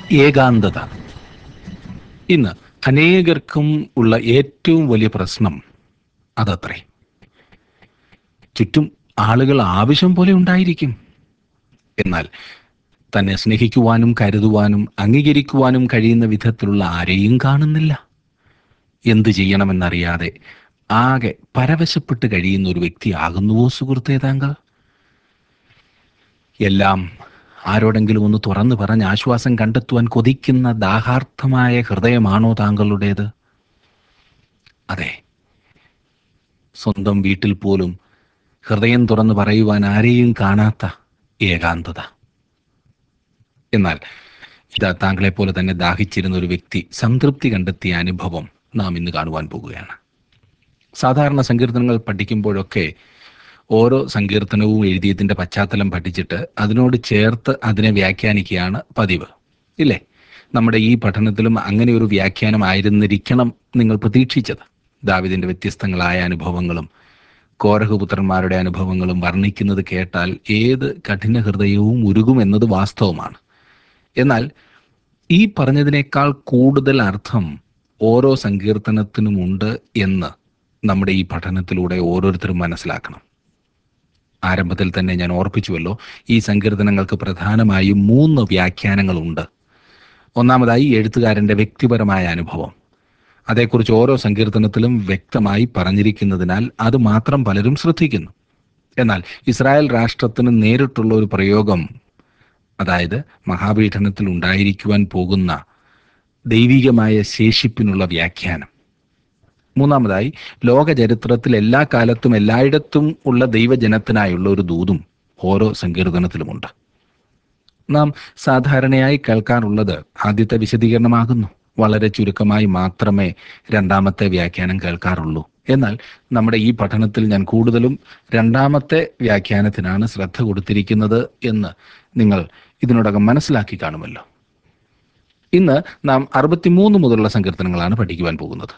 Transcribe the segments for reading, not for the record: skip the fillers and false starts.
ഏകാന്തത ഇന്ന് അനേകർക്കും ഉള്ള ഏറ്റവും വലിയ പ്രശ്നം അതത്രേ. ചുറ്റും ആളുകൾ ആവശ്യം പോലെ ഉണ്ടായിരിക്കും, എന്നാൽ തന്നെ സ്നേഹിക്കുവാനും കരുതുവാനും അംഗീകരിക്കുവാനും കഴിയുന്ന വിധത്തിലുള്ള ആരെയും കാണുന്നില്ല. എന്തു ചെയ്യണമെന്നറിയാതെ ആകെ പരവശപ്പെട്ട് കഴിയുന്ന ഒരു വ്യക്തിയാകുന്നുവോ സുഹൃത്തേ താങ്കൾ? എല്ലാം ആരോടെങ്കിലും ഒന്ന് തുറന്നു പറഞ്ഞ് ആശ്വാസം കണ്ടെത്തുവാൻ കൊതിക്കുന്ന ദാഹാർത്ഥമായ ഹൃദയമാണോ താങ്കളുടേത്? അതെ, സ്വന്തം വീട്ടിൽ പോലും ഹൃദയം തുറന്നു പറയുവാൻ ആരെയും കാണാത്ത ഏകാന്തത. എന്നാൽ ഇതാ താങ്കളെപ്പോലെ തന്നെ ദാഹിച്ചിരുന്ന ഒരു വ്യക്തി സംതൃപ്തി കണ്ടെത്തിയ അനുഭവം നാം ഇന്ന് കാണുവാൻ പോകുകയാണ്. സാധാരണ സങ്കീർത്തനങ്ങൾ പഠിക്കുമ്പോഴൊക്കെ ഓരോ സങ്കീർത്തനവും എഴുതിയതിൻ്റെ പശ്ചാത്തലം പഠിച്ചിട്ട് അതിനോട് ചേർത്ത് അതിനെ വ്യാഖ്യാനിക്കുകയാണ് പതിവ്, ഇല്ലേ? നമ്മുടെ ഈ പഠനത്തിലും അങ്ങനെ ഒരു വ്യാഖ്യാനമായിരുന്നിരിക്കണം നിങ്ങൾ പ്രതീക്ഷിച്ചത്. ദാവീദിന്റെ വ്യത്യസ്തങ്ങളായ അനുഭവങ്ങളും കോരഹപുത്രന്മാരുടെ അനുഭവങ്ങളും വർണ്ണിക്കുന്നത് കേട്ടാൽ ഏത് കഠിന ഹൃദയവും ഉരുകുമെന്നത് വാസ്തവമാണ്. എന്നാൽ ഈ പറഞ്ഞതിനേക്കാൾ കൂടുതൽ അർത്ഥം ഓരോ സങ്കീർത്തനത്തിനുമുണ്ട് എന്ന് നമ്മുടെ ഈ പഠനത്തിലൂടെ ഓരോരുത്തരും മനസ്സിലാക്കണം. ആരംഭത്തിൽ തന്നെ ഞാൻ ഓർപ്പിച്ചുവല്ലോ, ഈ സങ്കീർത്തനങ്ങൾക്ക് പ്രധാനമായും 3 വ്യാഖ്യാനങ്ങളുണ്ട്. ഒന്നാമതായി എഴുത്തുകാരൻ്റെ വ്യക്തിപരമായ അനുഭവം. അതേക്കുറിച്ച് ഓരോ സങ്കീർത്തനത്തിലും വ്യക്തമായി പറഞ്ഞിരിക്കുന്നതിനാൽ അത് മാത്രം പലരും ശ്രദ്ധിക്കുന്നു. എന്നാൽ ഇസ്രായേൽ രാഷ്ട്രത്തിന് നേരിട്ടുള്ള ഒരു പ്രയോഗം, അതായത് മഹാപീഠനത്തിൽ ഉണ്ടായിരിക്കുവാൻ പോകുന്ന ദൈവികമായ ശേഷിപ്പിനുള്ള വ്യാഖ്യാനം. മൂന്നാമതായി ലോക ചരിത്രത്തിൽ എല്ലാ കാലത്തും എല്ലായിടത്തും ഉള്ള ദൈവജനത്തിനായുള്ള ഒരു ദൂതും ഓരോ സങ്കീർത്തനത്തിലുമുണ്ട്. നാം സാധാരണയായി കേൾക്കാറുള്ളത് ആദ്യത്തെ വിശദീകരണമാകുന്നു. വളരെ ചുരുക്കമായി മാത്രമേ രണ്ടാമത്തെ വ്യാഖ്യാനം കേൾക്കാറുള്ളൂ. എന്നാൽ നമ്മുടെ ഈ പഠനത്തിൽ ഞാൻ കൂടുതലും രണ്ടാമത്തെ വ്യാഖ്യാനത്തിനാണ് ശ്രദ്ധ കൊടുത്തിരിക്കുന്നത് എന്ന് നിങ്ങൾ ഇതിനോടകം മനസ്സിലാക്കി കാണുമല്ലോ. ഇന്ന് നാം 63 മുതലുള്ള സങ്കീർത്തനങ്ങളാണ് പഠിക്കുവാൻ പോകുന്നത്.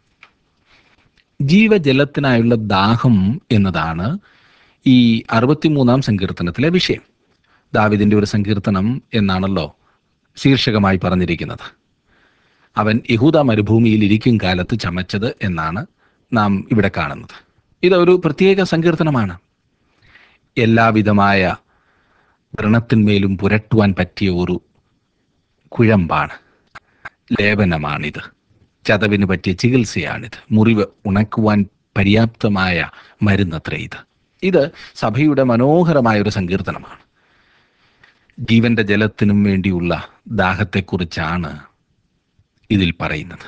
ജീവജലത്തിനായുള്ള ദാഹം എന്നതാണ് ഈ 63 സങ്കീർത്തനത്തിലെ വിഷയം. ദാവീദിന്റെ ഒരു സങ്കീർത്തനം എന്നാണല്ലോ ശീർഷകമായി പറഞ്ഞിരിക്കുന്നത്. അവൻ യഹൂദ മരുഭൂമിയിൽ ഇരിക്കും കാലത്ത് ചമച്ചത് എന്നാണ് നാം ഇവിടെ കാണുന്നത്. ഇതൊരു പ്രത്യേക സങ്കീർത്തനമാണ്. എല്ലാവിധമായ വ്രണത്തിന്മേലും പുരട്ടുവാൻ പറ്റിയ ഒരു കുഴമ്പാണ്, ലേപനമാണിത്. ചതവിന് പറ്റിയ ചികിത്സയാണിത്. മുറിവ് ഉണക്കുവാൻ പര്യാപ്തമായ മരുന്നത്രേ ഇത്. ഇത് സഭയുടെ മനോഹരമായ ഒരു സങ്കീർത്തനമാണ്. ജീവന്റെ ജലത്തിനും വേണ്ടിയുള്ള ദാഹത്തെക്കുറിച്ചാണ് ഇതിൽ പറയുന്നത്.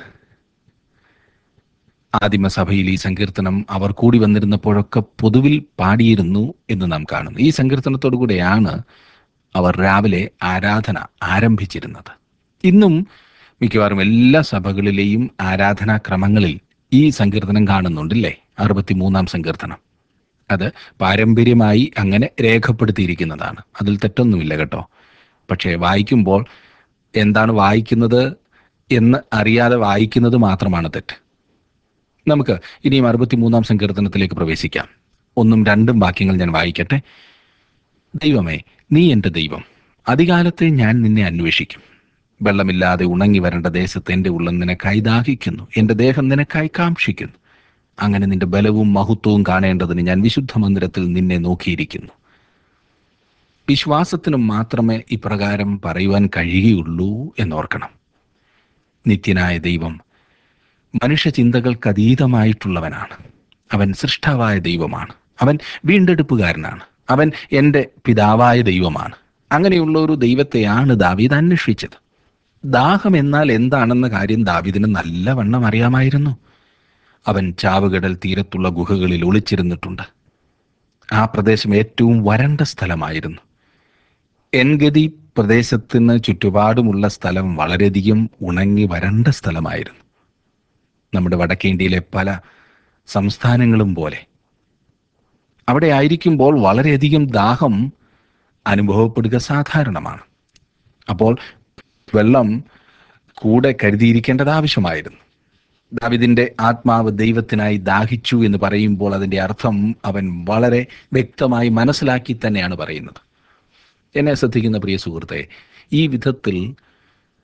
ആദിമസഭയിൽ ഈ സങ്കീർത്തനം അവർ കൂടി വന്നിരുന്നപ്പോഴൊക്കെ പൊതുവിൽ പാടിയിരുന്നു എന്ന് നാം കാണുന്നു. ഈ സങ്കീർത്തനത്തോടു കൂടെയാണ് അവർ രാവിലെ ആരാധന ആരംഭിച്ചിരുന്നത്. ഇന്നും മിക്കവാറും എല്ലാ സഭകളിലെയും ആരാധനാക്രമങ്ങളിൽ ഈ സങ്കീർത്തനം കാണുന്നുണ്ടല്ലേ? 63 സങ്കീർത്തനം. അത് പാരമ്പര്യമായി അങ്ങനെ രേഖപ്പെടുത്തിയിരിക്കുന്നതാണ്. അതിൽ തെറ്റൊന്നുമില്ല കേട്ടോ. പക്ഷേ വായിക്കുമ്പോൾ എന്താണ് വായിക്കുന്നത് എന്ന് അറിയാതെ വായിക്കുന്നത് മാത്രമാണ് തെറ്റ്. നമുക്ക് ഇനിയും 63 സങ്കീർത്തനത്തിലേക്ക് പ്രവേശിക്കാം. 1ഉം 2ഉം വാക്യങ്ങൾ ഞാൻ വായിക്കട്ടെ. ദൈവമേ, നീ എൻ്റെ ദൈവം. അതികാലത്തെ ഞാൻ നിന്നെ അന്വേഷിക്കും. വെള്ളമില്ലാതെ ഉണങ്ങി വരേണ്ട ദേശത്ത് എൻ്റെ ഉള്ളം നിനക്കായി ദാഹിക്കുന്നു. എൻ്റെ ദേഹം നിനക്കായി കാക്ഷിക്കുന്നു. അങ്ങനെ നിന്റെ ബലവും മഹത്വവും കാണേണ്ടതിന് ഞാൻ വിശുദ്ധ മന്ദിരത്തിൽ നിന്നെ നോക്കിയിരിക്കുന്നു. വിശ്വാസത്തിന് മാത്രമേ ഇപ്രകാരം പറയുവാൻ കഴിയുകയുള്ളൂ എന്നോർക്കണം. നിത്യനായ ദൈവം മനുഷ്യ ചിന്തകൾക്ക് അതീതമായിട്ടുള്ളവനാണ്. അവൻ സൃഷ്ടാവായ ദൈവമാണ്. അവൻ വീണ്ടെടുപ്പുകാരനാണ്. അവൻ എൻ്റെ പിതാവായ ദൈവമാണ്. അങ്ങനെയുള്ള ഒരു ദൈവത്തെയാണ് ദാവീദ് അന്വേഷിച്ചത്. ദാഹം എന്നാൽ എന്താണെന്ന കാര്യം ദാവീദിന് നല്ലവണ്ണം അറിയാമായിരുന്നു. അവൻ ചാവുകടൽ തീരത്തുള്ള ഗുഹകളിൽ ഒളിച്ചിരുന്നിട്ടുണ്ട്. ആ പ്രദേശം ഏറ്റവും വരണ്ട സ്ഥലമായിരുന്നു. എൻഗതി പ്രദേശത്തിന് ചുറ്റുപാടുമുള്ള സ്ഥലം വളരെയധികം ഉണങ്ങി വരണ്ട സ്ഥലമായിരുന്നു. നമ്മുടെ വടക്കേ ഇന്ത്യയിലെ പല സംസ്ഥാനങ്ങളും പോലെ അവിടെ ആയിരിക്കുമ്പോൾ വളരെയധികം ദാഹം അനുഭവപ്പെടുക സാധാരണമാണ്. അപ്പോൾ വെള്ളം കൂടെ കരുതിയിരിക്കേണ്ടത് ആവശ്യമായിരുന്നു. ദാവീദിന്റെ ആത്മാവ് ദൈവത്തിനായി ദാഹിച്ചു എന്ന് പറയുമ്പോൾ അതിൻ്റെ അർത്ഥം അവൻ വളരെ വ്യക്തമായി മനസ്സിലാക്കി തന്നെയാണ് പറയുന്നത്. എന്നെ ശ്രദ്ധിക്കുന്ന പ്രിയ സുഹൃത്തെ, ഈ വിധത്തിൽ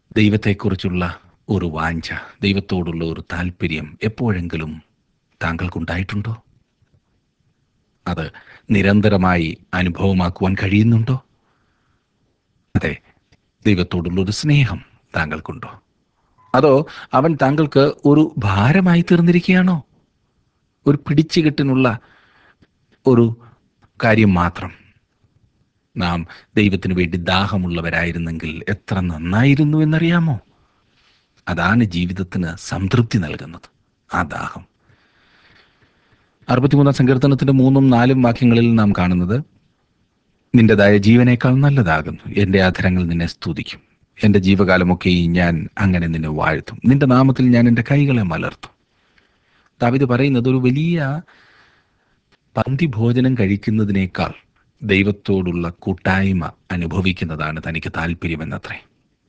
ദൈവത്തെക്കുറിച്ചുള്ള ഒരു വാഞ്ച, ദൈവത്തോടുള്ള ഒരു താല്പര്യം എപ്പോഴെങ്കിലും താങ്കൾക്കുണ്ടായിട്ടുണ്ടോ? അത് നിരന്തരമായി അനുഭവമാക്കുവാൻ കഴിയുന്നുണ്ടോ? അതെ, ദൈവത്തോടുള്ള ഒരു സ്നേഹം താങ്കൾക്കുണ്ടോ? അതോ അവൻ താങ്കൾക്ക് ഒരു ഭാരമായി തീർന്നിരിക്കുകയാണോ? ഒരു പിടിച്ചുകെട്ടിനുള്ള ഒരു കാര്യം മാത്രം. നാം ദൈവത്തിന് വേണ്ടി ദാഹമുള്ളവരായിരുന്നെങ്കിൽ എത്ര നന്നായിരുന്നു എന്നറിയാമോ? അതാണ് ജീവിതത്തിന് സംതൃപ്തി നൽകുന്നത്, ആ ദാഹം. 63 സങ്കീർത്തനത്തിന്റെ 3-4 വാക്യങ്ങളിൽ നാം കാണുന്നത്, നിന്റേതായ ജീവനേക്കാൾ നല്ലതാകുന്നു എൻ്റെ അധരങ്ങൾ നിന്നെ സ്തുതിക്കും, എൻ്റെ ജീവകാലമൊക്കെ ഞാൻ അങ്ങനെ നിന്നെ വാഴ്ത്തും, നിന്റെ നാമത്തിൽ ഞാൻ എൻ്റെ കൈകളെ മലർത്തും. ദാവീദ് പറയുന്നത്, ഒരു വലിയ പന്തി ഭോജനം കഴിക്കുന്നതിനേക്കാൾ ദൈവത്തോടുള്ള കൂട്ടായ്മ അനുഭവിക്കുന്നതാണ് തനിക്ക് താല്പര്യമെന്നത്രേ.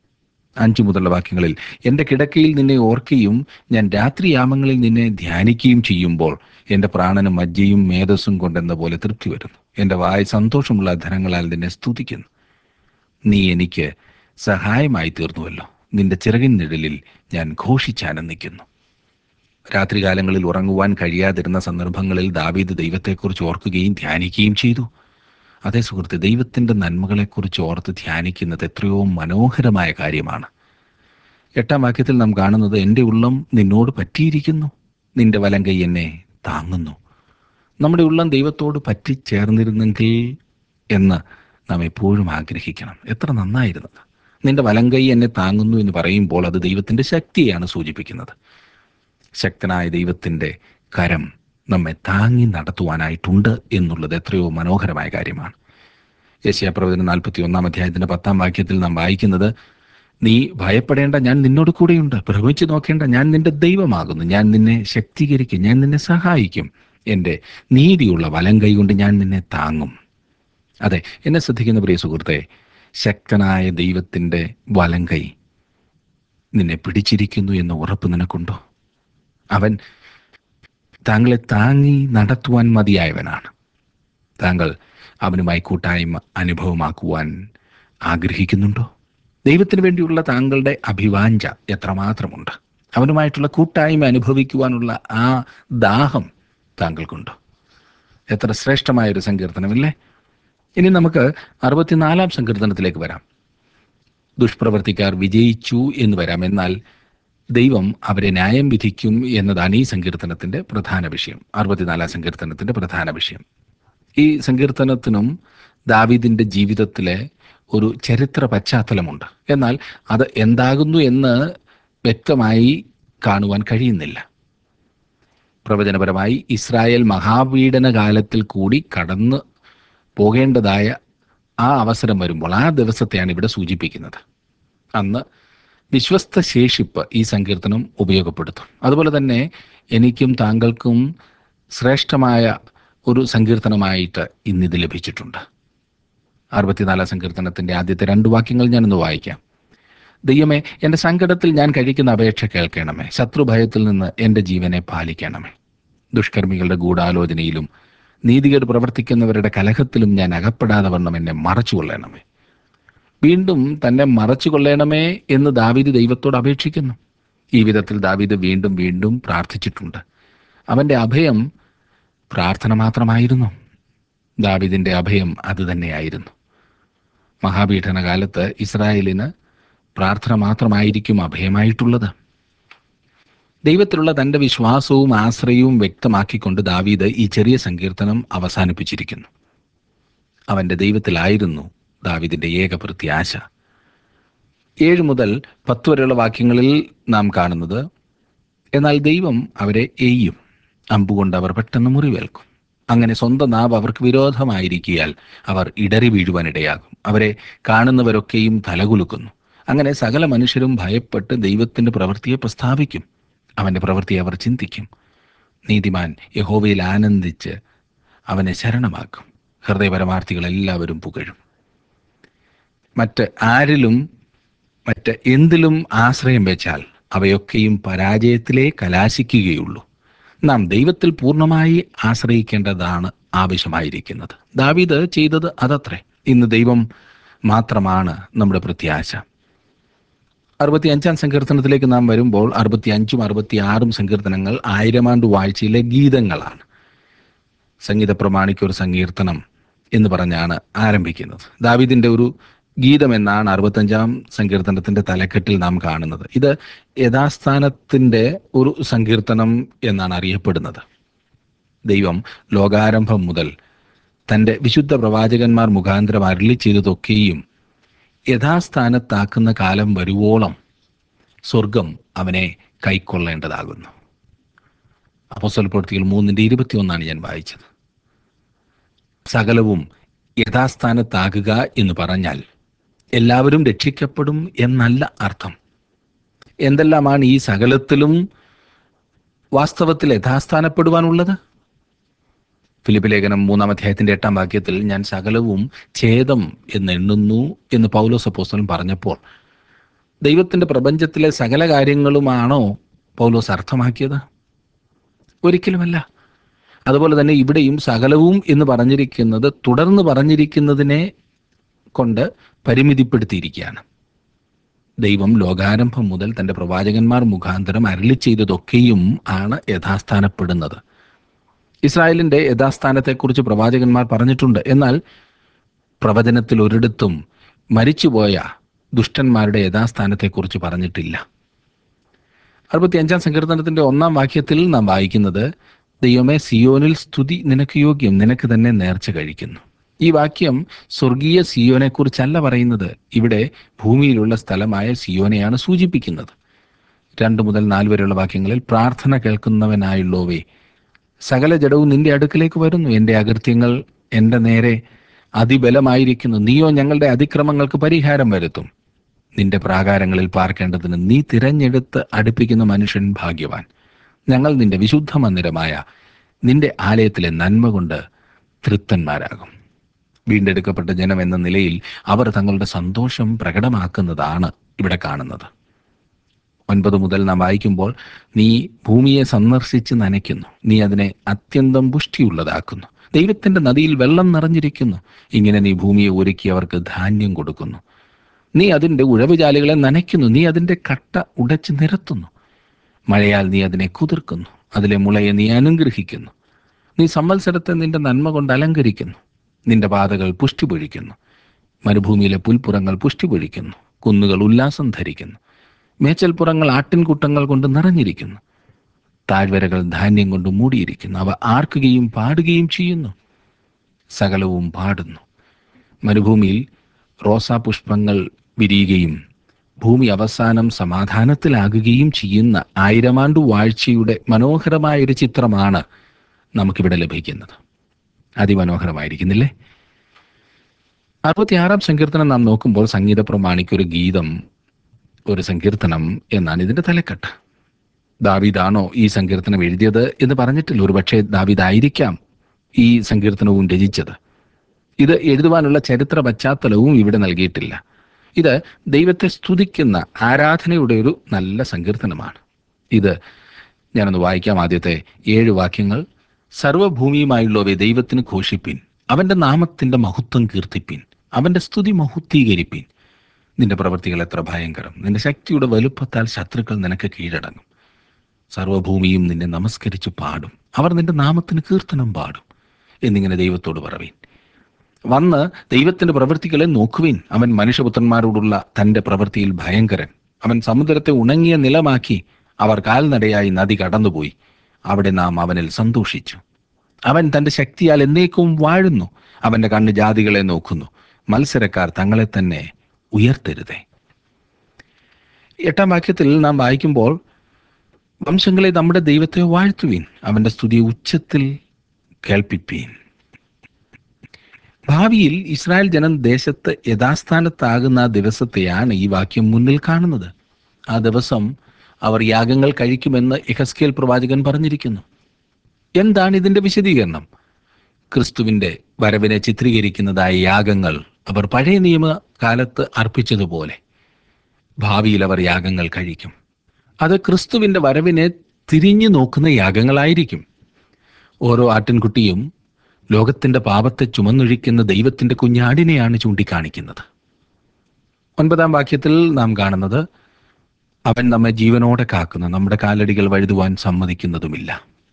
5 മുതലുള്ള വാക്യങ്ങളിൽ, എൻ്റെ കിടക്കയിൽ നിന്നെ ഓർക്കുകയും ഞാൻ രാത്രിയാമങ്ങളിൽ നിന്നെ ധ്യാനിക്കുകയും ചെയ്യുമ്പോൾ എൻ്റെ പ്രാണനും മജ്ജയും മേധസ്സും കൊണ്ടെന്ന പോലെ തൃപ്തി വരുന്നു. എൻ്റെ വായ സന്തോഷമുള്ള ധനങ്ങളാൽ നിന്നെ സ്തുതിക്കുന്നു. നീ എനിക്ക് സഹായമായി തീർന്നുവല്ലോ, നിന്റെ ചിറകിൻ നിഴലിൽ ഞാൻ ഘോഷിച്ചാനന്ദിക്കുന്നു. രാത്രികാലങ്ങളിൽ ഉറങ്ങുവാൻ കഴിയാതിരുന്ന സന്ദർഭങ്ങളിൽ ദാവീദ് ദൈവത്തെക്കുറിച്ച് ഓർക്കുകയും ധ്യാനിക്കുകയും ചെയ്തു. അതേ സുഹൃത്ത്, ദൈവത്തിൻ്റെ നന്മകളെക്കുറിച്ച് ഓർത്ത് ധ്യാനിക്കുന്നത് എത്രയോ മനോഹരമായ കാര്യമാണ്. 8 വാക്യത്തിൽ നാം കാണുന്നത്, എൻ്റെ ഉള്ളം നിന്നോട് പറ്റിയിരിക്കുന്നു, നിന്റെ വലങ്കൈ എന്നെ താങ്ങുന്നു. നമ്മുടെ ഉള്ളം ദൈവത്തോട് പറ്റിച്ചേർന്നിരുന്നെങ്കിൽ എന്ന് നാം എപ്പോഴും ആഗ്രഹിക്കണം. എത്ര നന്നായിരുന്നത്! നിന്റെ വലങ്കൈ എന്നെ താങ്ങുന്നു എന്ന് പറയുമ്പോൾ അത് ദൈവത്തിൻ്റെ ശക്തിയാണ് സൂചിപ്പിക്കുന്നത്. ശക്തനായ ദൈവത്തിൻ്റെ കരം നമ്മെ താങ്ങി നടത്തുവാനായിട്ടുണ്ട് എന്നുള്ളത് എത്രയോ മനോഹരമായ കാര്യമാണ്. യെശയ്യാപ്രവചനം 41 അധ്യായത്തിൻ്റെ 10 വാക്യത്തിൽ നാം വായിക്കുന്നത്, നീ ഭയപ്പെടേണ്ട, ഞാൻ നിന്നോട് കൂടെയുണ്ട്, ഭ്രമിച്ചു നോക്കേണ്ട, ഞാൻ നിന്റെ ദൈവമാകുന്നു, ഞാൻ നിന്നെ ശക്തീകരിക്കും, ഞാൻ നിന്നെ സഹായിക്കും, എൻ്റെ നീതിയുള്ള വലങ്കൈ കൊണ്ട് ഞാൻ നിന്നെ താങ്ങും. അതെ, എന്നെ ശ്രദ്ധിക്കുന്ന പ്രിയ സുഹൃത്തെ, ശക്തനായ ദൈവത്തിൻ്റെ വലങ്കൈ നിന്നെ പിടിച്ചിരിക്കുന്നു എന്ന ഉറപ്പ് നിനക്കുണ്ടോ? അവൻ താങ്കളെ താങ്ങി നടത്തുവാൻ മതിയായവനാണ്. താങ്കൾ അവനുമായി കൂട്ടായ്മ അനുഭവമാക്കുവാൻ ആഗ്രഹിക്കുന്നുണ്ടോ? ദൈവത്തിന് വേണ്ടിയുള്ള താങ്കളുടെ അഭിവാഞ്ച എത്രമാത്രമുണ്ട്? അവനുമായിട്ടുള്ള കൂട്ടായ്മ അനുഭവിക്കുവാനുള്ള ആ ദാഹം താങ്കൾക്കുണ്ടോ? എത്ര ശ്രേഷ്ഠമായൊരു സങ്കീർത്തനമില്ലേ? ഇനി നമുക്ക് 64 സങ്കീർത്തനത്തിലേക്ക് വരാം. ദുഷ്പ്രവർത്തിക്കാർ വിജയിച്ചു എന്ന് വരാം, എന്നാൽ ദൈവം അവരെ ന്യായം വിധിക്കും എന്നതാണ് ഈ സങ്കീർത്തനത്തിൻ്റെ പ്രധാന വിഷയം. 64 സങ്കീർത്തനത്തിൻ്റെ പ്രധാന വിഷയം. ഈ സങ്കീർത്തനത്തിനും ദാവീദിൻ്റെ ജീവിതത്തിലെ ഒരു ചരിത്ര പശ്ചാത്തലമുണ്ട്. എന്നാൽ അത് എന്താകുന്നു എന്ന് വ്യക്തമായി കാണുവാൻ കഴിയുന്നില്ല. പ്രവചനപരമായി ഇസ്രായേൽ മഹാപീഡന കാലത്തിൽ കൂടി കടന്നു പോകേണ്ടതായ ആ അവസരം വരുമ്പോൾ ആ ദിവസത്തെയാണ് ഇവിടെ സൂചിപ്പിക്കുന്നത്. അന്ന് വിശ്വസ്ത ശേഷിപ്പ് ഈ സങ്കീർത്തനം ഉപയോഗപ്പെടുത്തും. അതുപോലെ തന്നെ എനിക്കും താങ്കൾക്കും ശ്രേഷ്ഠമായ ഒരു സങ്കീർത്തനമായിട്ട് ഇന്നിത് ലഭിച്ചിട്ടുണ്ട്. 64 സങ്കീർത്തനത്തിൻ്റെ ആദ്യത്തെ 2 വാക്യങ്ങൾ ഞാനൊന്ന് വായിക്കാം. ദൈവമേ, എൻ്റെ സങ്കടത്തിൽ ഞാൻ കഴിക്കുന്ന അപേക്ഷ കേൾക്കണമേ, ശത്രുഭയത്തിൽ നിന്ന് എൻ്റെ ജീവനെ പാലിക്കണമേ. ദുഷ്കർമ്മികളുടെ ഗൂഢാലോചനയിലും നീതികേട് പ്രവർത്തിക്കുന്നവരുടെ കലഹത്തിലും ഞാൻ അകപ്പെടാതെ വണ്ണം എന്നെ മറച്ചുകൊള്ളണമേ. വീണ്ടും തന്നെ മറച്ചുകൊള്ളണമേ എന്ന് ദാവീദ് ദൈവത്തോട് അപേക്ഷിക്കുന്നു. ഈ വിധത്തിൽ ദാവീദ് വീണ്ടും വീണ്ടും പ്രാർത്ഥിച്ചിട്ടുണ്ട്. അവൻ്റെ അഭയം പ്രാർത്ഥന മാത്രമായിരുന്നു. ദാവീദിൻ്റെ അഭയം അതുതന്നെയായിരുന്നു. മഹാപീഡന കാലത്ത് ഇസ്രായേലിന് പ്രാർത്ഥന മാത്രമായിരിക്കും അഭയമായിട്ടുള്ളത്. ദൈവത്തിലുള്ള തൻ്റെ വിശ്വാസവും ആശ്രയവും വ്യക്തമാക്കിക്കൊണ്ട് ദാവീദ് ഈ ചെറിയ സങ്കീർത്തനം അവസാനിപ്പിച്ചിരിക്കുന്നു. അവൻ്റെ ദൈവത്തിലായിരുന്നു ദാവീദിൻ്റെ ഏക പ്രത്യാശ. 7 മുതൽ 10 വരെയുള്ള വാക്യങ്ങളിൽ നാം കാണുന്നത്, എന്നാൽ ദൈവം അവരെ എയ്യും, അമ്പുകൊണ്ട് അവർ പെട്ടെന്ന് മുറിവേൽക്കും. അങ്ങനെ സ്വന്തം നാവ് അവർക്ക് വിരോധമായിരിക്കിയാൽ അവർ ഇടറി വീഴുവാനിടയാകും. അവരെ കാണുന്നവരൊക്കെയും തലകുലുക്കുന്നു. അങ്ങനെ സകല മനുഷ്യരും ഭയപ്പെട്ട് ദൈവത്തിൻ്റെ പ്രവൃത്തിയെ പ്രസ്താവിക്കും. അവൻ്റെ പ്രവൃത്തിയെ അവർ ചിന്തിക്കും. നീതിമാൻ യഹോവയിൽ ആനന്ദിച്ച് അവനെ ശരണമാക്കും. ഹൃദയപരമാർത്ഥികൾ എല്ലാവരും പുകഴും. മറ്റ് എന്തിലും ആശ്രയം വെച്ചാൽ അവയൊക്കെയും പരാജയത്തിലേ കലാശിക്കുകയുള്ളൂ. നാം ദൈവത്തിൽ പൂർണ്ണമായി ആശ്രയിക്കേണ്ടതാണ് ആവശ്യമായിരിക്കുന്നത്. ദാവീദ് ചെയ്തത് അതത്രേ. ഇന്ന് ദൈവം മാത്രമാണ് നമ്മുടെ പ്രത്യാശ. 65 സങ്കീർത്തനത്തിലേക്ക് നാം വരുമ്പോൾ 65 66 സങ്കീർത്തനങ്ങൾ ആയിരമാണ്ട് വാഴ്ചയിലെ ഗീതങ്ങളാണ്. സംഗീത പ്രമാണിക്ക് ഒരു സങ്കീർത്തനം എന്ന് പറഞ്ഞാണ് ആരംഭിക്കുന്നത്. ദാവീദിന്റെ ഒരു ഗീതം എന്നാണ് 65 സങ്കീർത്തനത്തിന്റെ തലക്കെട്ടിൽ നാം കാണുന്നത്. ഇത് യഥാസ്ഥാനത്തിന്റെ ഒരു സങ്കീർത്തനം എന്നാണ് അറിയപ്പെടുന്നത്. ദൈവം ലോകാരംഭം മുതൽ തൻ്റെ വിശുദ്ധ പ്രവാചകന്മാർ മുഖാന്തരം അരുളി ചെയ്തതൊക്കെയും യഥാസ്ഥാനത്താക്കുന്ന കാലം വരുവോളം സ്വർഗം അവനെ കൈക്കൊള്ളേണ്ടതാകുന്നു. അപ്പോസ്തല പ്രവൃത്തികൾ 3:21 ഞാൻ വായിച്ചത്. സകലവും യഥാസ്ഥാനത്താകുക എന്ന് പറഞ്ഞാൽ എല്ലാവരും രക്ഷിക്കപ്പെടും എന്നല്ല അർത്ഥം. എന്തെല്ലാമാണ് ഈ സകലത്തിലും വാസ്തവത്തിൽ യഥാസ്ഥാനപ്പെടുവാനുള്ളത്? ഫിലിപ്പി ലേഖനം 3-ാം അധ്യായത്തിന്റെ 8-ാം വാക്യത്തിൽ ഞാൻ സകലവും ഛേദം എന്ന് എണ്ണുന്നു എന്ന് പൗലോസ് അപ്പോസ്തലൻ പറഞ്ഞപ്പോൾ ദൈവത്തിന്റെ പ്രപഞ്ചത്തിലെ സകല കാര്യങ്ങളുമാണോ പൗലോസ് അർത്ഥമാക്കിയത്? ഒരിക്കലുമല്ല. അതുപോലെ തന്നെ ഇവിടെയും സകലവും എന്ന് പറഞ്ഞിരിക്കുന്നത് തുടർന്ന് പറഞ്ഞിരിക്കുന്നതിനെ കൊണ്ട് പരിമിതിപ്പെടുത്തിയിരിക്കുകയാണ്. ദൈവം ലോകാരംഭം മുതൽ തൻ്റെ പ്രവാചകന്മാർ മുഖാന്തരം അരുളി ചെയ്തതൊക്കെയും ആണ് യഥാസ്ഥാനപ്പെടുന്നത്. ഇസ്രായേലിന്റെ യഥാസ്ഥാനത്തെക്കുറിച്ച് പ്രവാചകന്മാർ പറഞ്ഞിട്ടുണ്ട്. എന്നാൽ പ്രവചനത്തിൽ ഒരിടത്തും മരിച്ചുപോയ ദുഷ്ടന്മാരുടെ യഥാസ്ഥാനത്തെക്കുറിച്ച് പറഞ്ഞിട്ടില്ല. 65 സങ്കീർത്തനത്തിന്റെ 1-ാം വാക്യത്തിൽ നാം വായിക്കുന്നത്, ദൈവമേ സിയോനിൽ സ്തുതി നിനക്ക് യോഗ്യം, നിനക്ക് തന്നെ നേർച്ച കഴിക്കുന്നു. ഈ വാക്യം സ്വർഗീയ സിയോനെക്കുറിച്ചല്ല പറയുന്നത്. ഇവിടെ ഭൂമിയിലുള്ള സ്ഥലമായ സിയോനെയാണ് സൂചിപ്പിക്കുന്നത്. 2 മുതൽ 4 വരെയുള്ള വാക്യങ്ങളിൽ പ്രാർത്ഥന കേൾക്കുന്നവനായുള്ളോവേ, സകല ജഡവും നിന്റെ അടുക്കിലേക്ക് വരുന്നു. എൻ്റെ അകൃത്യങ്ങൾ എൻ്റെ നേരെ അതിബലമായിരിക്കുന്നു. നീയോ ഞങ്ങളുടെ അതിക്രമങ്ങൾക്ക് പരിഹാരം വരുത്തും. നിന്റെ പ്രാകാരങ്ങളിൽ പാർക്കേണ്ടതിന് നീ തിരഞ്ഞെടുത്ത് അടുപ്പിക്കുന്ന മനുഷ്യൻ ഭാഗ്യവാൻ. ഞങ്ങൾ നിന്റെ വിശുദ്ധ മന്ദിരമായ നിന്റെ ആലയത്തിലെ നന്മ കൊണ്ട് തൃപ്തന്മാരാകും. വീണ്ടെടുക്കപ്പെട്ട ജനം എന്ന നിലയിൽ അവർ തങ്ങളുടെ സന്തോഷം പ്രകടമാക്കുന്നതാണ് ഇവിടെ കാണുന്നത്. 9 മുതൽ നാം വായിക്കുമ്പോൾ, നീ ഭൂമിയെ സന്ദർശിച്ച് നനയ്ക്കുന്നു, നീ അതിനെ അത്യന്തം പുഷ്ടിയുള്ളതാക്കുന്നു. ദൈവത്തിന്റെ നദിയിൽ വെള്ളം നിറഞ്ഞിരിക്കുന്നു. ഇങ്ങനെ നീ ഭൂമിയെ ഒരുക്കി അവർക്ക് ധാന്യം കൊടുക്കുന്നു. നീ അതിൻ്റെ ഉഴവുചാലുകളെ നനയ്ക്കുന്നു, നീ അതിൻ്റെ കട്ട ഉടച്ച് നിരത്തുന്നു. മഴയാൽ നീ അതിനെ കുതിർക്കുന്നു, അതിലെ മുളയെ നീ അനുഗ്രഹിക്കുന്നു. നീ സംവത്സരത്തെ നിന്റെ നന്മ കൊണ്ട് അലങ്കരിക്കുന്നു. നിന്റെ പാതകൾ പുഷ്ടി പൊഴിക്കുന്നു. മരുഭൂമിയിലെ പുൽപ്പുറങ്ങൾ പുഷ്ടി പൊഴിക്കുന്നു. കുന്നുകൾ ഉല്ലാസം ധരിക്കുന്നു. മേച്ചൽപ്പുറങ്ങൾ ആട്ടിൻകൂട്ടങ്ങൾ കൊണ്ട് നിറഞ്ഞിരിക്കുന്നു. താഴ്വരകൾ ധാന്യം കൊണ്ട് മൂടിയിരിക്കുന്നു. അവ ആർക്കുകയും പാടുകയും ചെയ്യുന്നു. സകലവും പാടുന്നു. മരുഭൂമിയിൽ റോസാപുഷ്പങ്ങൾ വിരിയുകയും ഭൂമി അവസാനം സമാധാനത്തിലാകുകയും ചെയ്യുന്ന ആയിരമാണ്ടു വാഴ്ചയുടെ മനോഹരമായൊരു ചിത്രമാണ് നമുക്കിവിടെ ലഭിക്കുന്നത്. അതിമനോഹരമായിരിക്കുന്നില്ലേ? 66 സങ്കീർത്തനം നാം നോക്കുമ്പോൾ സംഗീത പ്രമാണിക്കൊരു ഗീതം, ഒരു സങ്കീർത്തനം എന്നാണ് ഇതിന്റെ തലക്കെട്ട്. ദാവീദാണോ ഈ സങ്കീർത്തനം എഴുതിയത് എന്ന് പറഞ്ഞിട്ടില്ല. ഒരുപക്ഷെ ദാവീദായിരിക്കാം ഈ സങ്കീർത്തനവും രചിച്ചത്. ഇത് എഴുതുവാനുള്ള ചരിത്ര പശ്ചാത്തലവും ഇവിടെ നൽകിയിട്ടില്ല. ഇത് ദൈവത്തെ സ്തുതിക്കുന്ന ആരാധനയുടെ ഒരു നല്ല സങ്കീർത്തനമാണ്. ഇത് ഞാനൊന്ന് വായിക്കാം. ആദ്യത്തെ 7 വാക്യങ്ങൾ. സർവ്വഭൂമിയുമായുള്ളവയെ ദൈവത്തിന് ഘോഷിപ്പിൻ, അവന്റെ നാമത്തിന്റെ മഹത്വം കീർത്തിപ്പിൻ, അവന്റെ സ്തുതി മഹത്വീകരിപ്പിൻ. നിന്റെ പ്രവൃത്തികൾ എത്ര ഭയങ്കരം! നിന്റെ ശക്തിയുടെ വലുപ്പത്താൽ ശത്രുക്കൾ നിനക്ക് കീഴടങ്ങും. സർവ്വഭൂമിയും നിന്നെ നമസ്കരിച്ച് പാടും, അവർ നിന്റെ നാമത്തിന് കീർത്തനം പാടും എന്നിങ്ങനെ ദൈവത്തോട് പറവീൻ. വന്ന് ദൈവത്തിന്റെ പ്രവൃത്തികളെ നോക്കുവിൻ. അവൻ മനുഷ്യപുത്രന്മാരോടുള്ള തന്റെ പ്രവൃത്തിയിൽ ഭയങ്കരൻ. അവൻ സമുദ്രത്തെ ഉണങ്ങിയ നിലമാക്കി, അവർ കാൽനടയായി നദി കടന്നുപോയി. അവിടെ നാം അവനിൽ സന്തോഷിച്ചു. അവൻ തന്റെ ശക്തിയാൽ എന്നേക്കും വാഴുന്നു. അവന്റെ കണ്ണ് ജാതികളെ നോക്കുന്നു. മത്സരക്കാർ തങ്ങളെ തന്നെ ഉയർത്തരുതേ. 8-ാം വാക്യത്തിൽ നാം വായിക്കുമ്പോൾ, വംശങ്ങളെ നമ്മുടെ ദൈവത്തെ വാഴ്ത്തുവീൻ, അവന്റെ സ്തുതി ഉച്ചത്തിൽ കേൾപ്പിപ്പീൻ. ഭാവിയിൽ ഇസ്രായേൽ ജനം ദേശത്ത് യഥാസ്ഥാനത്താകുന്ന ആ ദിവസത്തെയാണ് ഈ വാക്യം മുന്നിൽ കാണുന്നത്. ആ ദിവസം അവർ യാഗങ്ങൾ കഴിക്കുമെന്ന് യെഹെസ്കേൽ പ്രവാചകൻ പറഞ്ഞിരിക്കുന്നു. എന്താണ് ഇതിന്റെ വിശദീകരണം? ക്രിസ്തുവിന്റെ വരവിനെ ചിത്രീകരിക്കുന്നതായ യാഗങ്ങൾ അവർ പഴയ നിയമകാലത്ത് അർപ്പിച്ചതുപോലെ ഭാവിയിൽ അവർ യാഗങ്ങൾ കഴിക്കും. അത് ക്രിസ്തുവിന്റെ വരവിനെ തിരിഞ്ഞു നോക്കുന്ന യാഗങ്ങളായിരിക്കും. ഓരോ ആട്ടിൻകുട്ടിയും ലോകത്തിന്റെ പാപത്തെ ചുമന്നൊഴിക്കുന്ന ദൈവത്തിന്റെ കുഞ്ഞാടിനെയാണ് ചൂണ്ടിക്കാണിക്കുന്നത്. 9-ാം വാക്യത്തിൽ നാം കാണുന്നത്, അവൻ നമ്മെ ജീവനോടെ കാക്കുന്നു, നമ്മുടെ കാലടികൾ വഴുതുവാൻ സമ്മതിക്കുന്നതുമില്ല.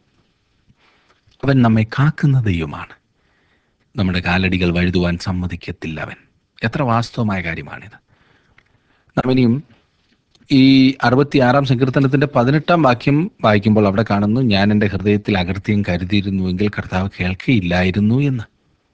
അവൻ നമ്മെ കാക്കുന്ന ദൈവമാണ്, നമ്മുടെ കാലടികൾ വഴുതുവാൻ സമ്മതിക്കത്തില്ല അവൻ. എത്ര വാസ്തവമായ കാര്യമാണിത്. നാം ഇനിയും ഈ 66-ാം സങ്കീർത്തനത്തിന്റെ 18-ാം വാക്യം വായിക്കുമ്പോൾ അവിടെ കാണുന്നു, ഞാൻ എൻ്റെ ഹൃദയത്തിൽ അകൃത്യം കരുതിയിരുന്നുവെങ്കിൽ കർത്താവ് കേൾക്കയില്ലായിരുന്നു എന്ന്.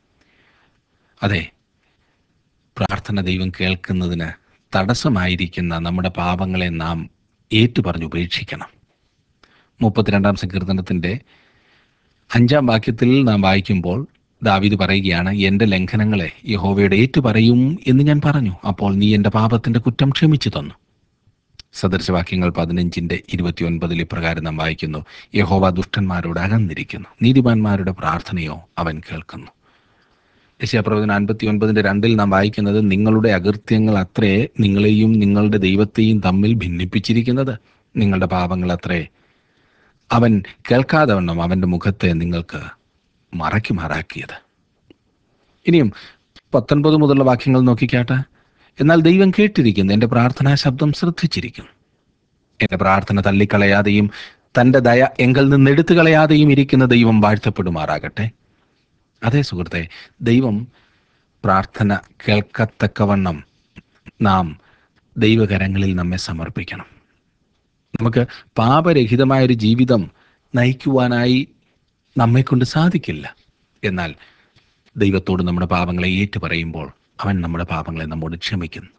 അതെ, പ്രാർത്ഥന ദൈവം കേൾക്കുന്നതിന് തടസ്സമായിരിക്കുന്ന നമ്മുടെ പാപങ്ങളെ നാം ഏറ്റുപറഞ്ഞ് ഉപേക്ഷിക്കണം. 32-ാം സങ്കീർത്തനത്തിന്റെ 5-ാം വാക്യത്തിൽ നാം വായിക്കുമ്പോൾ ദാവീദ് പറയുകയാണ്, എൻ്റെ ലംഘനങ്ങളെ യഹോവയോട് ഏറ്റുപറയും എന്ന് ഞാൻ പറഞ്ഞു, അപ്പോൾ നീ എൻ്റെ പാപത്തിന്റെ കുറ്റം ക്ഷമിച്ചു തന്നു. സദൃശവാക്യങ്ങൾ 15-29 ഇപ്രകാരം നാം വായിക്കുന്നു, യഹോവ ദുഷ്ടന്മാരോട് അകന്നിരിക്കുന്നു, നീതിമാന്മാരുടെ പ്രാർത്ഥനയോ അവൻ കേൾക്കുന്നു. യെശയ്യാപ്രവചനം 59:2 നാം വായിക്കുന്നത്, നിങ്ങളുടെ അകൃത്യങ്ങൾ അത്രേ നിങ്ങളെയും നിങ്ങളുടെ ദൈവത്തെയും തമ്മിൽ ഭിന്നിപ്പിച്ചിരിക്കുന്നത്, നിങ്ങളുടെ പാപങ്ങൾ അത്രേ അവൻ കേൾക്കാതെ വണ്ണം അവൻ്റെ മുഖത്തെ നിങ്ങൾക്ക് മറയ്ക്കുമാറാക്കിയത്. ഇനിയും 19 മുതലുള്ള വാക്യങ്ങൾ നോക്കിക്കാട്ടെ. എന്നാൽ ദൈവം കേട്ടിരിക്കുന്നു, എൻ്റെ പ്രാർത്ഥനാ ശബ്ദം ശ്രദ്ധിച്ചിരിക്കുന്നു. എൻ്റെ പ്രാർത്ഥന തള്ളിക്കളയാതെയും തൻ്റെ ദയ എങ്കിൽ നിന്ന് എടുത്തു കളയാതെയും ഇരിക്കുന്ന ദൈവം വാഴ്ത്തപ്പെടുമാറാകട്ടെ. അതേ സുഹൃത്തെ, ദൈവം പ്രാർത്ഥന കേൾക്കത്തക്കവണ്ണം നാം ദൈവകരങ്ങളിൽ നമ്മെ സമർപ്പിക്കണം. നമുക്ക് പാപരഹിതമായൊരു ജീവിതം നയിക്കുവാനായി നമ്മെക്കൊണ്ട് സാധിക്കില്ല. എന്നാൽ ദൈവത്തോട് നമ്മുടെ പാപങ്ങളെ ഏറ്റുപറയുമ്പോൾ അവൻ നമ്മുടെ പാപങ്ങളെ നമ്മോട് ക്ഷമിക്കുന്നു.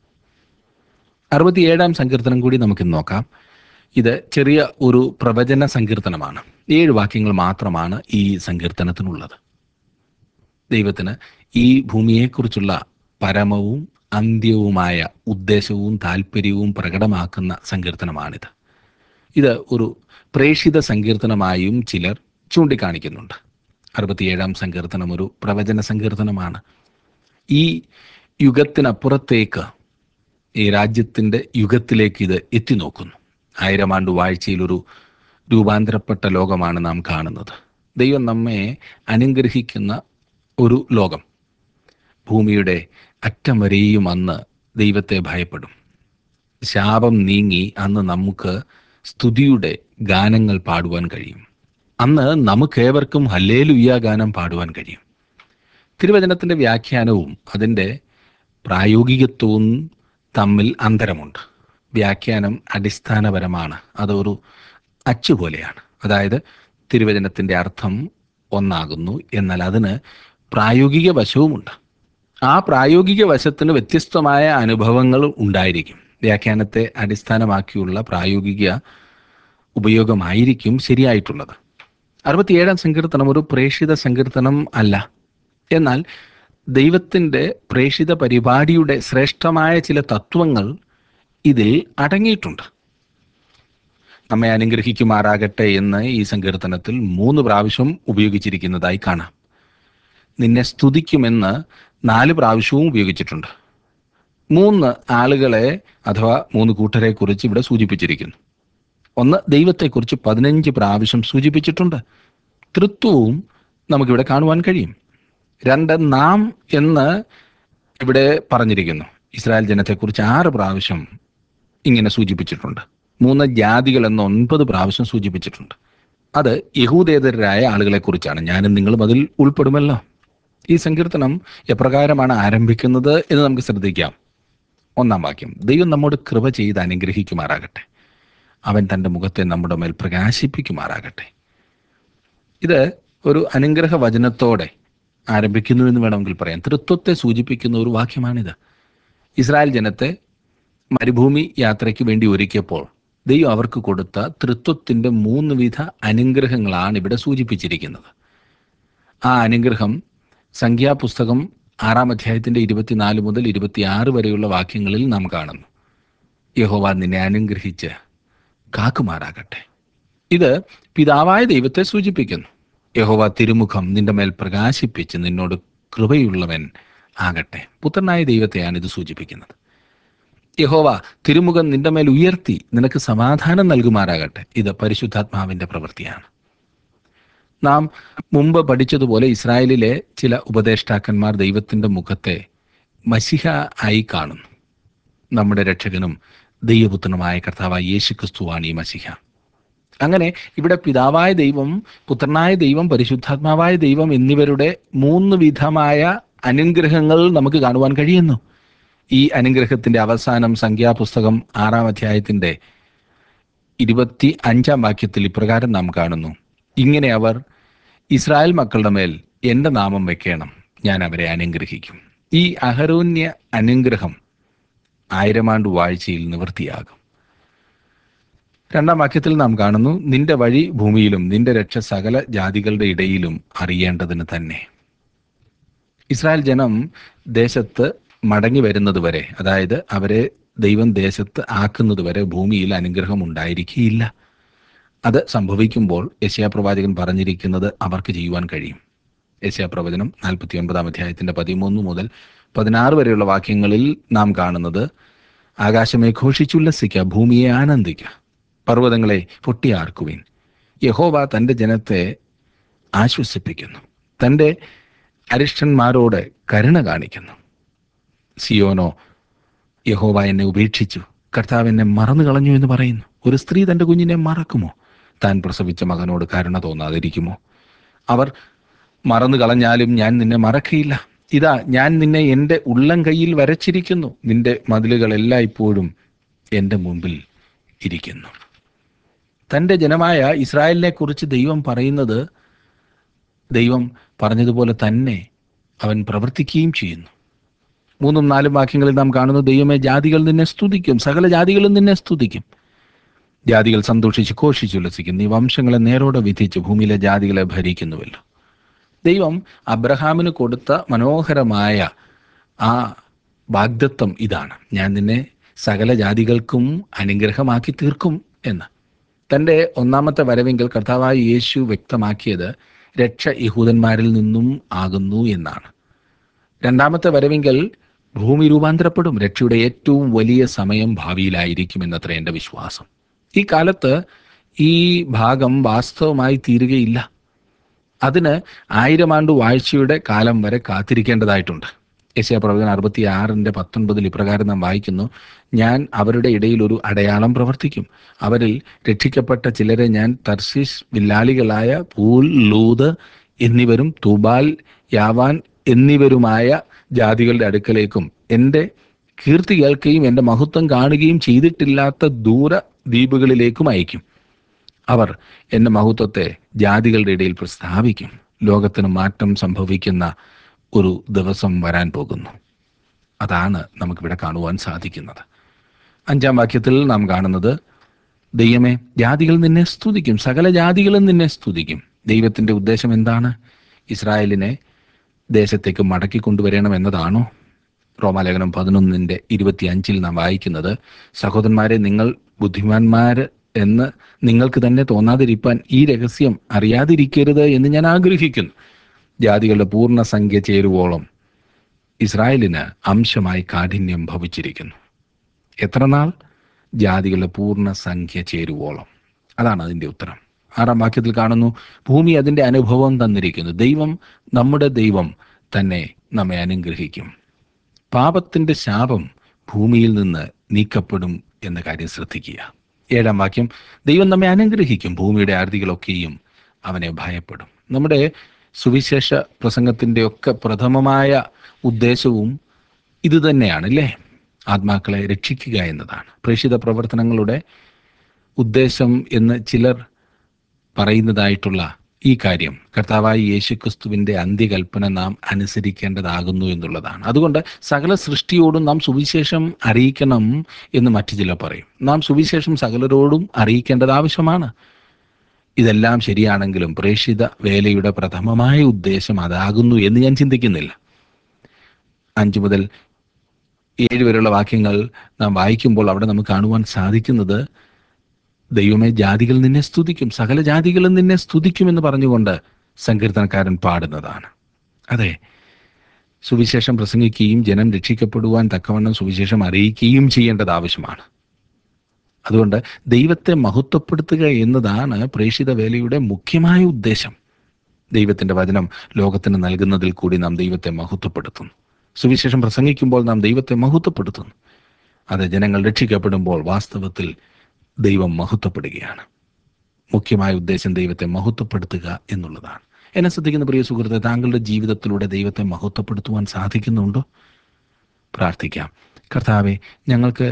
67-ാം സങ്കീർത്തനം കൂടി നമുക്ക് നോക്കാം. ഇത് ചെറിയ ഒരു പ്രവചന സങ്കീർത്തനമാണ്. 7 വാക്യങ്ങൾ മാത്രമാണ് ഈ സങ്കീർത്തനത്തിനുള്ളത്. ദൈവത്തിന് ഈ ഭൂമിയെക്കുറിച്ചുള്ള പരമവും അന്ത്യവുമായ ഉദ്ദേശവും താല്പര്യവും പ്രകടമാക്കുന്ന സങ്കീർത്തനമാണിത്. ഇത് ഒരു പ്രേഷിത സങ്കീർത്തനമായും ചിലർ ചൂണ്ടിക്കാണിക്കുന്നുണ്ട്. 67-ാം സങ്കീർത്തനം ഒരു പ്രവചന സങ്കീർത്തനമാണ്. ഈ യുഗത്തിനപ്പുറത്തേക്ക്, ഈ രാജ്യത്തിൻ്റെ യുഗത്തിലേക്ക് ഇത് എത്തി നോക്കുന്നു. 1000 ആണ്ട് വാഴ്ചയിലൊരു രൂപാന്തരപ്പെട്ട ലോകമാണ് നാം കാണുന്നത്. ദൈവം നമ്മെ അനുഗ്രഹിക്കുന്ന ഒരു ലോകം. ഭൂമിയുടെ അറ്റം വരെയും അന്ന് ദൈവത്തെ ഭയപ്പെടും. ശാപം നീങ്ങി അന്ന് നമുക്ക് സ്തുതിയുടെ ഗാനങ്ങൾ പാടുവാൻ കഴിയും. അന്ന് നമുക്കേവർക്കും ഹല്ലേലൂയ ഗാനം പാടുവാൻ കഴിയും. തിരുവചനത്തിൻ്റെ വ്യാഖ്യാനവും അതിൻ്റെ പ്രായോഗികത്വവും തമ്മിൽ അന്തരമുണ്ട്. വ്യാഖ്യാനം അടിസ്ഥാനപരമാണ്, അതൊരു അച്ചുപോലെയാണ്. അതായത് തിരുവചനത്തിൻ്റെ അർത്ഥം ഒന്നാകുന്നു, എന്നാൽ അതിന് പ്രായോഗിക വശവുമുണ്ട്. ആ പ്രായോഗിക വശത്തിന് വ്യത്യസ്തമായ അനുഭവങ്ങൾ ഉണ്ടായിരിക്കും. വ്യാഖ്യാനത്തെ അടിസ്ഥാനമാക്കിയുള്ള പ്രായോഗിക ഉപയോഗമായിരിക്കും ശരിയായിട്ടുള്ളത്. 67-ാം സങ്കീർത്തനം ഒരു പ്രേഷിത സങ്കീർത്തനം അല്ല, എന്നാൽ ദൈവത്തിൻ്റെ പ്രേഷിത പരിപാടിയുടെ ശ്രേഷ്ഠമായ ചില തത്വങ്ങൾ ഇതിൽ അടങ്ങിയിട്ടുണ്ട്. നമ്മെ അനുഗ്രഹിക്കുമാറാകട്ടെ എന്ന് ഈ സങ്കീർത്തനത്തിൽ 3 പ്രാവശ്യം ഉപയോഗിച്ചിരിക്കുന്നതായി കാണാം. നിന്നെ സ്തുതിക്കുമെന്ന് 4 പ്രാവശ്യവും ഉപയോഗിച്ചിട്ടുണ്ട്. 3 ആളുകളെ അഥവാ 3 കൂട്ടരെ കുറിച്ച് ഇവിടെ സൂചിപ്പിച്ചിരിക്കുന്നു. ഒന്ന്, ദൈവത്തെക്കുറിച്ച് 15 പ്രാവശ്യം സൂചിപ്പിച്ചിട്ടുണ്ട്. തൃത്വവും നമുക്കിവിടെ കാണുവാൻ കഴിയും. 2, നാം എന്ന് ഇവിടെ പറഞ്ഞിരിക്കുന്നു. ഇസ്രായേൽ ജനത്തെക്കുറിച്ച് 6 പ്രാവശ്യം ഇങ്ങനെ സൂചിപ്പിച്ചിട്ടുണ്ട്. 3, ജാതികൾ എന്ന് 9 പ്രാവശ്യം സൂചിപ്പിച്ചിട്ടുണ്ട്. അത് യഹൂദേതരരായ ആളുകളെക്കുറിച്ചാണ്. ഞാനും നിങ്ങളും അതിൽ ഉൾപ്പെടുമല്ലോ. ഈ സങ്കീർത്തനം എപ്രകാരമാണ് ആരംഭിക്കുന്നത് എന്ന് നമുക്ക് ശ്രദ്ധിക്കാം. 1-ാം വാക്യം, ദൈവം നമ്മോട് കൃപ ചെയ്ത് അനുഗ്രഹിക്കുമാറാകട്ടെ, അവൻ തൻ്റെ മുഖത്തെ നമ്മുടെ മേൽ പ്രകാശിപ്പിക്കുമാറാകട്ടെ. ഇത് ഒരു അനുഗ്രഹ വചനത്തോടെ ആരംഭിക്കുന്നു എന്ന് വേണമെങ്കിൽ പറയാം. തൃത്വത്തെ സൂചിപ്പിക്കുന്ന ഒരു വാക്യമാണിത്. ഇസ്രായേൽ ജനത്തെ മരുഭൂമി യാത്രയ്ക്ക് വേണ്ടി ഒരുക്കിയപ്പോൾ ദൈവം അവർക്ക് കൊടുത്ത തൃത്വത്തിൻ്റെ 3 വിധ അനുഗ്രഹങ്ങളാണ് ഇവിടെ സൂചിപ്പിച്ചിരിക്കുന്നത്. ആ അനുഗ്രഹം സംഖ്യാപുസ്തകം 6-ാം അധ്യായത്തിൻ്റെ 24 മുതൽ 26 വരെയുള്ള വാക്യങ്ങളിൽ നാം കാണുന്നു. യഹോവ നിന്നെ അനുഗ്രഹിച്ച് കാക്കുമാറാകട്ടെ. ഇത് പിതാവായ ദൈവത്തെ സൂചിപ്പിക്കുന്നു. യഹോവ തിരുമുഖം നിന്റെ മേൽ പ്രകാശിപ്പിച്ച് നിന്നോട് കൃപയുള്ളവൻ ആകട്ടെ. പുത്രനായ ദൈവത്തെയാണ് ഇത് സൂചിപ്പിക്കുന്നത്. യഹോവ തിരുമുഖം നിന്റെ മേൽ ഉയർത്തി നിനക്ക് സമാധാനം നൽകുമാറാകട്ടെ. ഇത് പരിശുദ്ധാത്മാവിൻ്റെ പ്രവൃത്തിയാണ്. നാം മുമ്പ് പഠിച്ചതുപോലെ ഇസ്രായേലിലെ ചില ഉപദേഷ്ടാക്കന്മാർ ദൈവത്തിൻ്റെ മുഖത്തെ മശിഹ ആയി കാണുന്നു. നമ്മുടെ രക്ഷകനും ദൈവപുത്രനുമായ കർത്താവായ യേശു ക്രിസ്തുവാണ് ഈ മസിഹ. അങ്ങനെ ഇവിടെ പിതാവായ ദൈവം, പുത്രനായ ദൈവം, പരിശുദ്ധാത്മാവായ ദൈവം എന്നിവരുടെ മൂന്ന് വിധമായ അനുഗ്രഹങ്ങൾ നമുക്ക് കാണുവാൻ കഴിയുന്നു. ഈ അനുഗ്രഹത്തിന്റെ അവസാനം സംഖ്യാപുസ്തകം 6-ാം അധ്യായത്തിന്റെ 25-ാം വാക്യത്തിൽ ഇപ്രകാരം നാം കാണുന്നു: ഇങ്ങനെ അവർ ഇസ്രായേൽ മക്കളുടെ മേൽ എൻ്റെ നാമം വെക്കണം, ഞാൻ അവരെ അനുഗ്രഹിക്കും. ഈ അഹരോന്യ അനുഗ്രഹം 1000 ആണ്ട് വാഴ്ചയിൽ നിവൃത്തിയാകും. 2-ാം വാക്യത്തിൽ നാം കാണുന്നു: നിന്റെ വഴി ഭൂമിയിലും നിന്റെ രക്ഷ സകല ജാതികളുടെ ഇടയിലും അറിയേണ്ടതിന് തന്നെ. ഇസ്രായേൽ ജനം ദേശത്ത് മടങ്ങി വരുന്നത് വരെ, അതായത് അവരെ ദൈവം ദേശത്ത് ആക്കുന്നത് വരെ ഭൂമിയിൽ അനുഗ്രഹം ഉണ്ടായിരിക്കുകയില്ല. അത് സംഭവിക്കുമ്പോൾ യെശയ്യാ-പ്രവാചകൻ പറഞ്ഞിരിക്കുന്നത് അവർക്ക് ചെയ്യുവാൻ കഴിയും. യെശയ്യാ-പ്രവചനം 49-ാം അധ്യായത്തിന്റെ 13 മുതൽ 16 വരെയുള്ള വാക്യങ്ങളിൽ നാം കാണുന്നത്: ആകാശമേ ഘോഷിച്ചുല്ലസിക്ക, ഭൂമിയെ ആനന്ദിക്ക, പർവ്വതങ്ങളെ പൊട്ടിയാർക്കുവിൻ. യഹോവ തൻ്റെ ജനത്തെ ആശ്വസിപ്പിക്കുന്നു, തൻ്റെ അരിഷ്ടന്മാരോട് കരുണ കാണിക്കുന്നു. സിയോനോ, യഹോവ എന്നെ ഉപേക്ഷിച്ചു, കർത്താവ് എന്നെ മറന്നു കളഞ്ഞു എന്ന് പറയുന്നു. ഒരു സ്ത്രീ തൻ്റെ കുഞ്ഞിനെ മറക്കുമോ? താൻ പ്രസവിച്ച മകനോട് കരുണ തോന്നാതിരിക്കുമോ? അവർ മറന്നു കളഞ്ഞാലും ഞാൻ നിന്നെ മറക്കയില്ല. ഇതാ, ഞാൻ നിന്നെ എൻ്റെ ഉള്ളം കയ്യിൽ വരച്ചിരിക്കുന്നു, നിന്റെ മതിലുകൾ എല്ലായ്പ്പോഴും എൻ്റെ മുമ്പിൽ ഇരിക്കുന്നു. തൻ്റെ ജനമായ ഇസ്രായേലിനെ കുറിച്ച് ദൈവം പറയുന്നത്, ദൈവം പറഞ്ഞതുപോലെ തന്നെ അവൻ പ്രവർത്തിക്കുകയും ചെയ്യുന്നു. 3-4 വാക്യങ്ങളിൽ നാം കാണുന്നു: ദൈവമേ, ജാതികൾ നിന്നെ സ്തുതിക്കും, സകല ജാതികളും നിന്നെ സ്തുതിക്കും. ജാതികൾ സന്തോഷിച്ച് ഘോഷിച്ചുല്ലസിക്കും, നീ വംശങ്ങളെ നേരോടെ വിധിച്ച് ഭൂമിയിലെ ജാതികളെ ഭരിക്കുന്നുവല്ലോ. ദൈവം അബ്രഹാമിന് കൊടുത്ത മനോഹരമായ ആ വാഗ്ദത്തം ഇതാണ്: ഞാൻ നിന്നെ സകല ജാതികൾക്കും അനുഗ്രഹമാക്കി തീർക്കും എന്ന്. തൻ്റെ 1-ാമത്തെ വരവെങ്കിൽ കർത്താവായ യേശു വ്യക്തമാക്കിയത് രക്ഷ യഹൂദന്മാരിൽ നിന്നും ആകുന്നു എന്നാണ്. 2-ാമത്തെ വരവെങ്കിൽ ഭൂമി രൂപാന്തരപ്പെടും, രക്ഷയുടെ ഏറ്റവും വലിയ സമയം ഭാവിയിലായിരിക്കും എന്നത്ര എൻ്റെ വിശ്വാസം. ഈ കാലത്ത് ഈ ഭാഗം വാസ്തവമായി തീരുകയില്ല. അതിന് 1000 ആണ്ട് വാഴ്ചയുടെ കാലം വരെ കാത്തിരിക്കേണ്ടതായിട്ടുണ്ട്. യെശയ്യാ-പ്രവചനം 66-19 ഇപ്രകാരം നാം വായിക്കുന്നു: ഞാൻ അവരുടെ ഇടയിൽ ഒരു അടയാളം പ്രവർത്തിക്കും, അവരിൽ രക്ഷിക്കപ്പെട്ട ചിലരെ ഞാൻ തർശീശ് വില്ലാളികളായ പൂൽ, ലൂദ് എന്നിവരും തൂബാൽ, യാവാൻ എന്നിവരുമായ ജാതികളുടെ അടുക്കലേക്കും എൻ്റെ കീർത്തി കേൾക്കുകയും എൻ്റെ മഹത്വം കാണുകയും ചെയ്തിട്ടില്ലാത്ത ദൂര ദ്വീപുകളിലേക്കും അയക്കും. അവർ എൻ്റെ മഹത്വത്തെ ജാതികളുടെ ഇടയിൽ പ്രസ്താവിക്കും. ലോകത്തിന് മാറ്റം സംഭവിക്കുന്ന ഒരു ദിവസം വരാൻ പോകുന്നു. അതാണ് നമുക്കിവിടെ കാണുവാൻ സാധിക്കുന്നത്. 5-ാം വാക്യത്തിൽ നാം കാണുന്നത്: ദൈവമേ, ജാതികൾ നിന്നെ സ്തുതിക്കും, സകല ജാതികളും നിന്നെ സ്തുതിക്കും. ദൈവത്തിൻ്റെ ഉദ്ദേശം എന്താണ്? ഇസ്രായേലിനെ ദേശത്തേക്ക് മടക്കി കൊണ്ടുവരണം എന്നതാണോ? റോമാലേഖനം 11-25 നാം വായിക്കുന്നത്: സഹോദരന്മാരെ, നിങ്ങൾ ബുദ്ധിമാന്മാർ എന്ന് നിങ്ങൾക്ക് തന്നെ തോന്നാതിരിപ്പാൻ ഈ രഹസ്യം അറിയാതിരിക്കരുത് എന്ന് ഞാൻ ആഗ്രഹിക്കുന്നു. ജാതികളുടെ പൂർണ്ണ സംഖ്യ ചേരുവോളം ഇസ്രായേലിന് അംശമായി കാഠിന്യം ഭവിച്ചിരിക്കുന്നു. എത്ര നാൾ? ജാതികളുടെ പൂർണ്ണ സംഖ്യ ചേരുവോളം. അതാണ് അതിൻ്റെ ഉത്തരം. 6-ാം വാക്യത്തിൽ കാണുന്നു: ഭൂമി അതിൻ്റെ അനുഭവം തന്നിരിക്കുന്നു, ദൈവം, നമ്മുടെ ദൈവം തന്നെ നമ്മെ അനുഗ്രഹിക്കും. പാപത്തിൻ്റെ ശാപം ഭൂമിയിൽ നിന്ന് നീക്കപ്പെടും എന്ന കാര്യം ശ്രദ്ധിക്കുക. 7-ാം വാക്യം: ദൈവം നമ്മെ അനുഗ്രഹിക്കും, ഭൂമിയുടെ ആർത്തികളൊക്കെയും അവനെ ഭയപ്പെടും. നമ്മുടെ സുവിശേഷ പ്രസംഗത്തിൻ്റെ ഒക്കെ പ്രഥമമായ ഉദ്ദേശവും ഇതുതന്നെയാണ്, അല്ലേ? ആത്മാക്കളെ രക്ഷിക്കുക എന്നതാണ്. പ്രേക്ഷിത പ്രവർത്തനങ്ങളുടെ ഉദ്ദേശം എന്ന് ചിലർ പറയുന്നതായിട്ടുള്ള ഈ കാര്യം കർത്താവായ യേശുക്രിസ്തുവിൻ്റെ അന്ത്യകൽപ്പന നാം അനുസരിക്കേണ്ടതാകുന്നു എന്നുള്ളതാണ്. അതുകൊണ്ട് സകല സൃഷ്ടിയോടും നാം സുവിശേഷം അറിയിക്കണം എന്ന് മറ്റു ചിലർ പറയും. നാം സുവിശേഷം സകലരോടും അറിയിക്കേണ്ടത് ആവശ്യമാണ്. ഇതെല്ലാം ശരിയാണെങ്കിലും പ്രേക്ഷിത വേലയുടെ പ്രഥമമായ ഉദ്ദേശം അതാകുന്നു എന്ന് ഞാൻ ചിന്തിക്കുന്നില്ല. 5 മുതൽ 7 വരെയുള്ള വാക്യങ്ങൾ നാം വായിക്കുമ്പോൾ അവിടെ നമുക്ക് കാണുവാൻ സാധിക്കുന്നത്: ദൈവമേ, ജാതികൾ നിന്നെ സ്തുതിക്കും, സകല ജാതികളും നിന്നെ സ്തുതിക്കുമെന്ന് പറഞ്ഞുകൊണ്ട് സങ്കീർത്തനക്കാരൻ പാടുന്നതാണ്. അതെ, സുവിശേഷം പ്രസംഗിക്കുകയും ജനം രക്ഷിക്കപ്പെടുവാൻ തക്കവണ്ണം സുവിശേഷം അറിയിക്കുകയും ചെയ്യേണ്ടത് ആവശ്യമാണ്. അതുകൊണ്ട് ദൈവത്തെ മഹത്വപ്പെടുത്തുക എന്നതാണ് പ്രേക്ഷിത വേലയുടെ മുഖ്യമായ ഉദ്ദേശം. ദൈവത്തിൻ്റെ വചനം ലോകത്തിന് നൽകുന്നതിൽ കൂടി നാം ദൈവത്തെ മഹത്വപ്പെടുത്തുന്നു. സുവിശേഷം പ്രസംഗിക്കുമ്പോൾ നാം ദൈവത്തെ മഹത്വപ്പെടുത്തുന്നു. അത് ജനങ്ങൾ രക്ഷിക്കപ്പെടുമ്പോൾ വാസ്തവത്തിൽ ദൈവം മഹത്വപ്പെടുകയാണ്. മുഖ്യമായ ഉദ്ദേശം ദൈവത്തെ മഹത്വപ്പെടുത്തുക എന്നുള്ളതാണ്. എന്നെ ശ്രദ്ധിക്കുന്ന പ്രിയ സുഹൃത്തെ, താങ്കളുടെ ജീവിതത്തിലൂടെ ദൈവത്തെ മഹത്വപ്പെടുത്തുവാൻ സാധിക്കുന്നുണ്ടോ? പ്രാർത്ഥിക്കാം. കർത്താവെ, ഞങ്ങൾക്ക്